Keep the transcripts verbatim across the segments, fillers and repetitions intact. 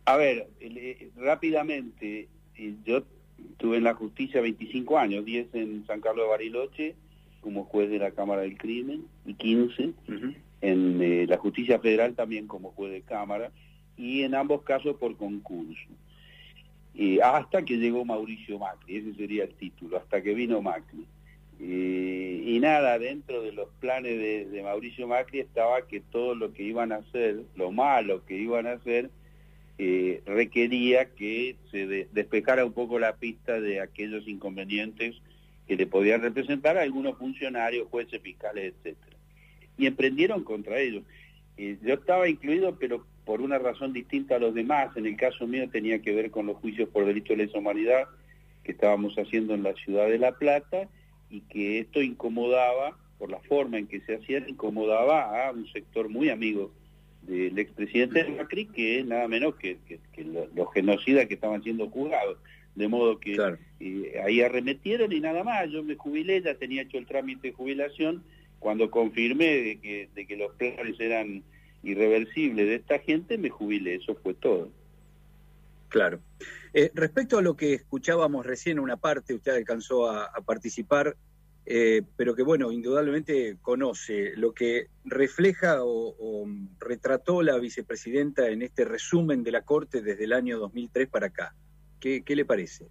A ver, eh, rápidamente, eh, yo estuve en la justicia veinticinco años, diez en San Carlos de Bariloche, como juez de la Cámara del Crimen, y quince uh-huh. en eh, la justicia federal también como juez de Cámara, y en ambos casos por concurso. Eh, hasta que llegó Mauricio Macri, ese sería el título, hasta que vino Macri. Eh, y nada, dentro de los planes de, de Mauricio Macri estaba que todo lo que iban a hacer, lo malo que iban a hacer, eh, requería que se de, despejara un poco la pista de aquellos inconvenientes que le podían representar a algunos funcionarios, jueces, fiscales, etcétera. Y emprendieron contra ellos. Eh, yo estaba incluido, pero por una razón distinta a los demás. En el caso mío tenía que ver con los juicios por delito de lesa humanidad que estábamos haciendo en la ciudad de La Plata, y que esto incomodaba, por la forma en que se hacía, incomodaba a un sector muy amigo del expresidente Macri, que es nada menos que, que, que los, los genocidas que estaban siendo juzgados. De modo que claro. eh, ahí arremetieron y nada más. Yo me jubilé, ya tenía hecho el trámite de jubilación, cuando confirmé de que, de que los planes eran irreversibles de esta gente, me jubilé, eso fue todo. Claro. Eh, respecto a lo que escuchábamos recién, una parte, usted alcanzó a, a participar, eh, pero que bueno, indudablemente conoce lo que refleja o, o retrató la vicepresidenta en este resumen de la Corte desde el año dos mil tres para acá. ¿Qué, qué le parece?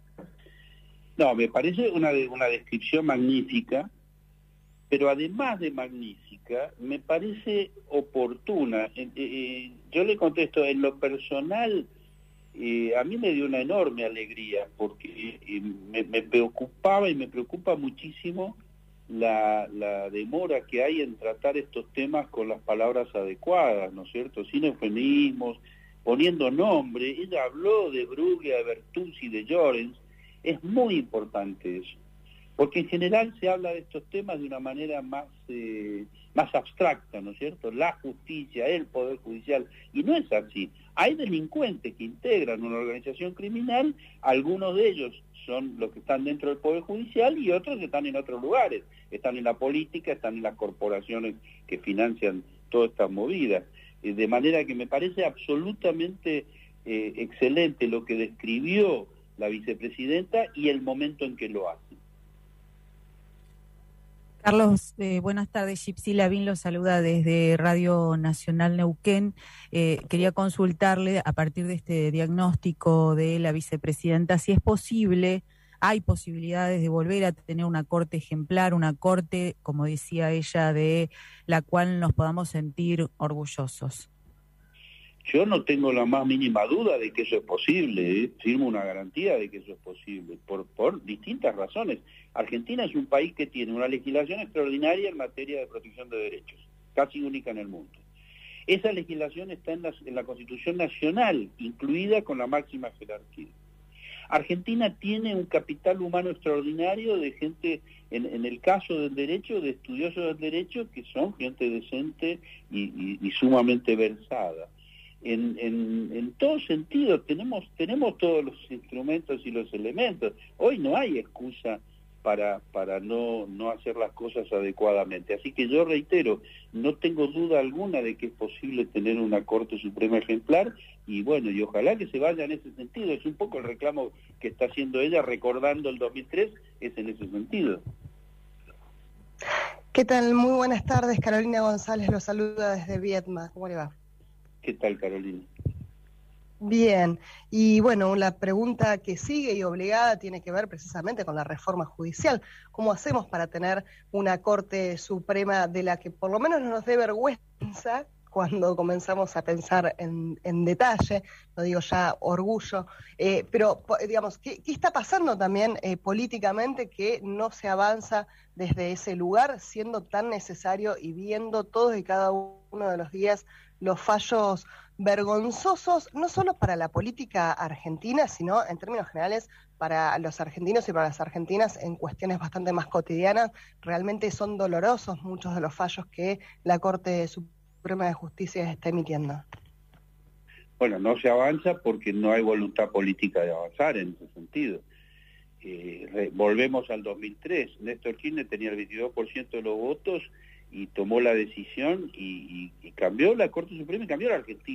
No, me parece una, una descripción magnífica, pero además de magnífica, me parece oportuna. Eh, eh, yo le contesto, en lo personal, eh, a mí me dio una enorme alegría, porque eh, me, me preocupaba y me preocupa muchísimo la, la demora que hay en tratar estos temas con las palabras adecuadas, ¿no es cierto? Sin eufemismos, poniendo nombre. Ella habló de Bruglia, de Bertuzzi, de Llorens. Es muy importante eso, porque en general se habla de estos temas de una manera más, eh, más abstracta, ¿no es cierto? La justicia, el poder judicial, y no es así. Hay delincuentes que integran una organización criminal, algunos de ellos son los que están dentro del poder judicial y otros están en otros lugares, están en la política, están en las corporaciones que financian todas estas movidas. Eh, de manera que me parece absolutamente eh, excelente lo que describió la vicepresidenta y el momento en que lo hace. Carlos, eh, buenas tardes. Gypsy Lavín lo saluda desde Radio Nacional Neuquén. Eh, quería consultarle, a partir de este diagnóstico de la vicepresidenta, si es posible, hay posibilidades de volver a tener una corte ejemplar, una corte, como decía ella, de la cual nos podamos sentir orgullosos. Yo no tengo la más mínima duda de que eso es posible, ¿eh? Firmo una garantía de que eso es posible, por, por distintas razones. Argentina es un país que tiene una legislación extraordinaria en materia de protección de derechos, casi única en el mundo. Esa legislación está en la, en la Constitución Nacional, incluida con la máxima jerarquía. Argentina tiene un capital humano extraordinario de gente, en, en el caso del derecho, de estudiosos del derecho, que son gente decente y, y, y sumamente versada. En, en, en todo sentido tenemos, tenemos todos los instrumentos y los elementos. Hoy no hay excusa para, para no, no hacer las cosas adecuadamente. Así que yo reitero, no tengo duda alguna de que es posible tener una Corte Suprema ejemplar, y bueno, y ojalá que se vaya en ese sentido. Es un poco el reclamo que está haciendo ella, recordando el dos mil tres, es en ese sentido. ¿Qué tal? Muy buenas tardes, Carolina González lo saluda desde Viedma. ¿Cómo le va? ¿Qué tal, Carolina? Bien, y bueno, la pregunta que sigue y obligada tiene que ver precisamente con la reforma judicial. ¿Cómo hacemos para tener una Corte Suprema de la que por lo menos no nos dé vergüenza cuando comenzamos a pensar en, en detalle? No digo ya orgullo, eh, pero digamos, ¿qué, qué está pasando también eh, políticamente que no se avanza desde ese lugar, siendo tan necesario y viendo todos y cada uno de los días los fallos vergonzosos, no solo para la política argentina, sino en términos generales para los argentinos y para las argentinas en cuestiones bastante más cotidianas? Realmente son dolorosos muchos de los fallos que la Corte Suprema de Justicia está emitiendo. Bueno, no se avanza porque no hay voluntad política de avanzar en ese sentido. Eh, re, volvemos al dos mil tres, Néstor Kirchner tenía el veintidós por ciento de los votos y tomó la decisión y, y, y cambió la Corte Suprema y cambió la Argentina.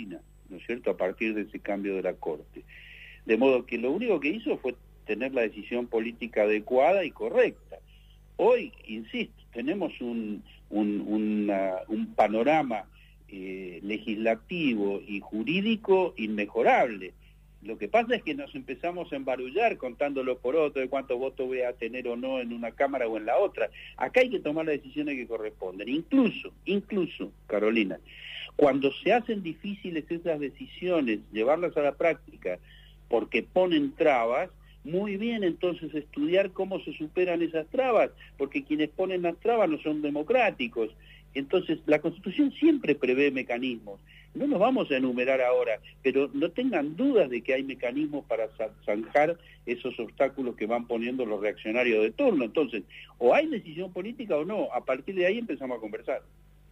¿no es cierto?, a partir de ese cambio de la Corte. De modo que lo único que hizo fue tener la decisión política adecuada y correcta. Hoy, insisto, tenemos un, un, una, un panorama eh, legislativo y jurídico inmejorable. Lo que pasa es que nos empezamos a embarullar contándolo por otro, de cuántos votos voy a tener o no en una Cámara o en la otra. Acá hay que tomar las decisiones que corresponden. Incluso, incluso, Carolina, cuando se hacen difíciles esas decisiones, llevarlas a la práctica, porque ponen trabas, muy bien entonces estudiar cómo se superan esas trabas, porque quienes ponen las trabas no son democráticos. Entonces, la Constitución siempre prevé mecanismos. No los vamos a enumerar ahora, pero no tengan dudas de que hay mecanismos para zanjar esos obstáculos que van poniendo los reaccionarios de turno. Entonces, o hay decisión política o no. A partir de ahí empezamos a conversar.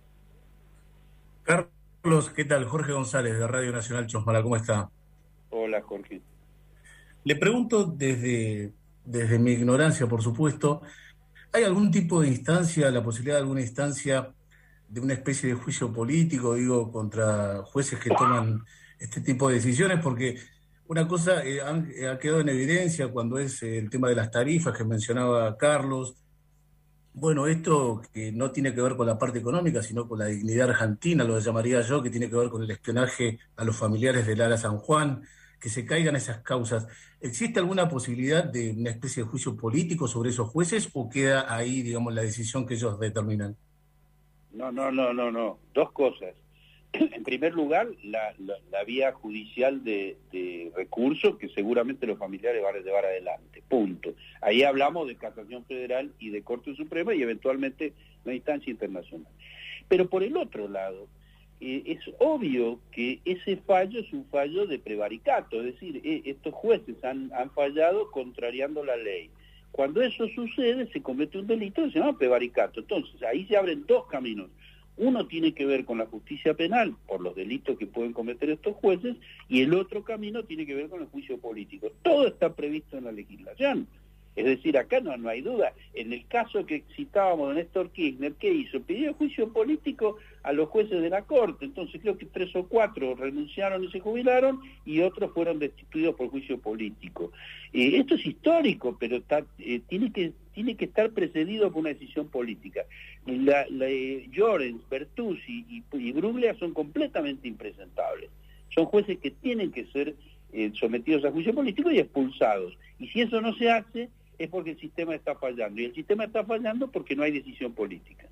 Carlos, ¿qué tal? Jorge González, de Radio Nacional Chosmala, ¿cómo está? Hola, Jorge. Le pregunto desde, desde mi ignorancia, por supuesto, ¿hay algún tipo de instancia, la posibilidad de alguna instancia de una especie de juicio político, digo, contra jueces que toman este tipo de decisiones? Porque una cosa eh, han, eh, ha quedado en evidencia cuando es eh, el tema de las tarifas que mencionaba Carlos. Bueno, esto que no tiene que ver con la parte económica, sino con la dignidad argentina, lo llamaría yo, que tiene que ver con el espionaje a los familiares de Lara San Juan, que se caigan esas causas. ¿Existe alguna posibilidad de una especie de juicio político sobre esos jueces o queda ahí, digamos, la decisión que ellos determinan? No, no, no, no, no. Dos cosas. En primer lugar, la, la, la vía judicial de, de recurso que seguramente los familiares van a llevar adelante. Punto. Ahí hablamos de Casación Federal y de Corte Suprema y eventualmente la instancia internacional. Pero por el otro lado, eh, es obvio que ese fallo es un fallo de prevaricato, es decir, eh, estos jueces han, han fallado contrariando la ley. Cuando eso sucede, se comete un delito que se llama prevaricato. Entonces, ahí se abren dos caminos. Uno tiene que ver con la justicia penal, por los delitos que pueden cometer estos jueces, y el otro camino tiene que ver con el juicio político. Todo está previsto en la legislación. Es decir, acá no, no hay duda. En el caso que citábamos de Néstor Kirchner, ¿qué hizo? Pidió juicio político a los jueces de la Corte. Entonces creo que tres o cuatro renunciaron y se jubilaron y otros fueron destituidos por juicio político. Eh, esto es histórico, pero está, eh, tiene que tiene que estar precedido por una decisión política. La, la, eh, Llorens, Bertuzzi y, y Bruglia son completamente impresentables. Son jueces que tienen que ser eh, sometidos a juicio político y expulsados. Y si eso no se hace, es porque el sistema está fallando. Y el sistema está fallando porque no hay decisión política.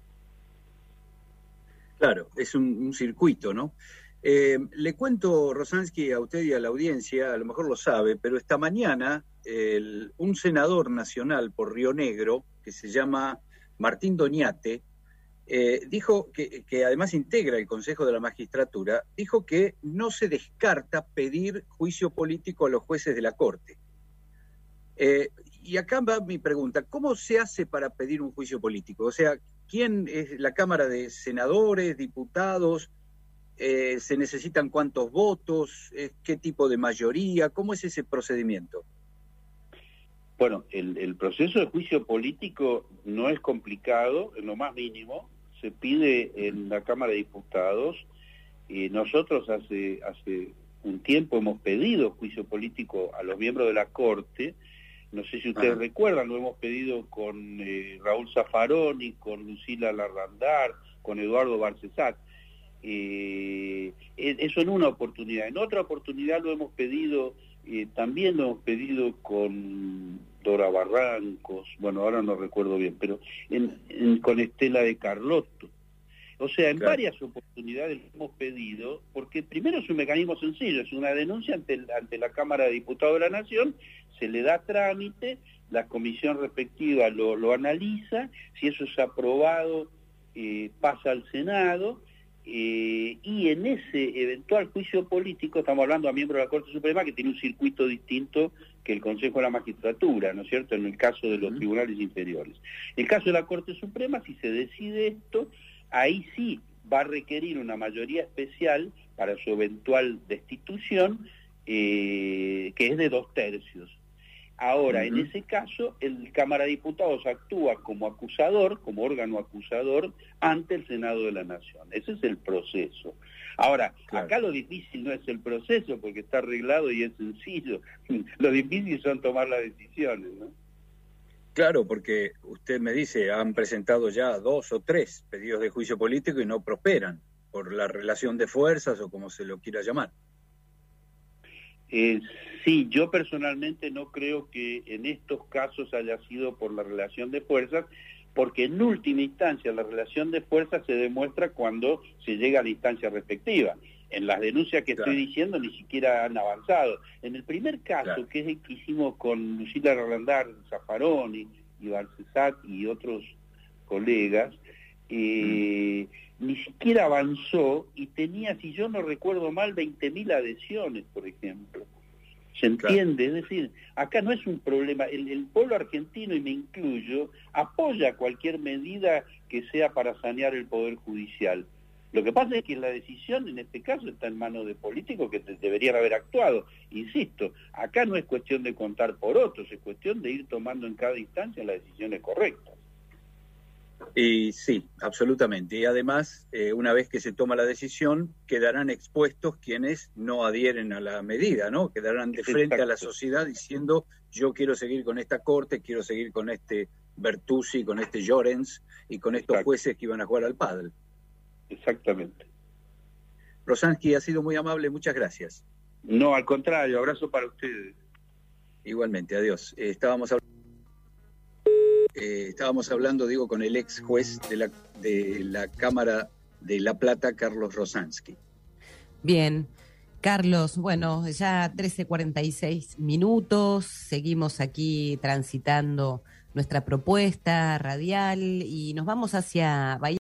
Claro, es un, un circuito, ¿no? Eh, le cuento, Rosansky, a usted y a la audiencia, a lo mejor lo sabe, pero esta mañana el, un senador nacional por Río Negro, que se llama Martín Doñate, eh, dijo que, que además integra el Consejo de la Magistratura, dijo que no se descarta pedir juicio político a los jueces de la Corte. Eh, y acá va mi pregunta, ¿cómo se hace para pedir un juicio político? O sea, ¿quién es la Cámara de Senadores, diputados? Eh, ¿Se necesitan cuántos votos? Eh, ¿Qué tipo de mayoría? ¿Cómo es ese procedimiento? Bueno, el, el proceso de juicio político no es complicado, en lo más mínimo. Se pide en la Cámara de Diputados. Eh, nosotros hace, hace un tiempo hemos pedido juicio político a los miembros de la Corte. No sé si ustedes ah. recuerdan, lo hemos pedido con eh, Raúl Zaffaroni, con Lucila Larrandar, con Eduardo Barcesat. Eh, eso en una oportunidad. En otra oportunidad lo hemos pedido, eh, también lo hemos pedido con Dora Barrancos, bueno, ahora no recuerdo bien, pero en, en, con Estela de Carlotto. O sea, en claro. varias oportunidades lo hemos pedido, porque primero es un mecanismo sencillo, es una denuncia ante, el, ante la Cámara de Diputados de la Nación, se le da trámite, la comisión respectiva lo, lo analiza, si eso es aprobado, eh, pasa al Senado, eh, y en ese eventual juicio político, estamos hablando a miembros de la Corte Suprema que tiene un circuito distinto que el Consejo de la Magistratura, ¿no es cierto?, en el caso de los tribunales inferiores. En el caso de la Corte Suprema, si se decide esto, ahí sí va a requerir una mayoría especial para su eventual destitución, eh, que es de dos tercios. Ahora, uh-huh. en ese caso, el Cámara de Diputados actúa como acusador, como órgano acusador, ante el Senado de la Nación. Ese es el proceso. Ahora, claro. acá lo difícil no es el proceso, porque está arreglado y es sencillo. Lo difícil son tomar las decisiones, ¿no? Claro, porque usted me dice, han presentado ya dos o tres pedidos de juicio político y no prosperan, por la relación de fuerzas o como se lo quiera llamar. Eh, sí, yo personalmente no creo que en estos casos haya sido por la relación de fuerzas, porque en última instancia la relación de fuerzas se demuestra cuando se llega a la instancia respectiva. En las denuncias que claro. estoy diciendo ni siquiera han avanzado. En el primer caso, claro. que es el que hicimos con Lucila Rolandar, Zaffaroni y Balcesat y otros colegas, eh, mm. ni siquiera avanzó y tenía, si yo no recuerdo mal, veinte mil adhesiones, por ejemplo. ¿Se entiende? Claro. Es decir, acá no es un problema. El, el pueblo argentino, y me incluyo, apoya cualquier medida que sea para sanear el Poder Judicial. Lo que pasa es que la decisión en este caso está en manos de políticos que deberían haber actuado. Insisto, acá no es cuestión de contar por otros, es cuestión de ir tomando en cada instancia las decisiones correctas. Y sí, absolutamente. Y además, eh, una vez que se toma la decisión, quedarán expuestos quienes no adhieren a la medida, ¿no? Quedarán de frente Exacto. a la sociedad diciendo, yo quiero seguir con esta corte, quiero seguir con este Bertuzzi, con este Llorens y con estos Exacto. jueces que iban a jugar al pádel. Exactamente. Rosansky, ha sido muy amable, muchas gracias. No, al contrario, abrazo para ustedes. Igualmente, adiós. Eh, estábamos hablando... Eh, estábamos hablando, digo, con el ex juez de la, de la Cámara de La Plata, Carlos Rosansky. Bien, Carlos, bueno, ya trece cuarenta y seis minutos, seguimos aquí transitando nuestra propuesta radial y nos vamos hacia Bahía.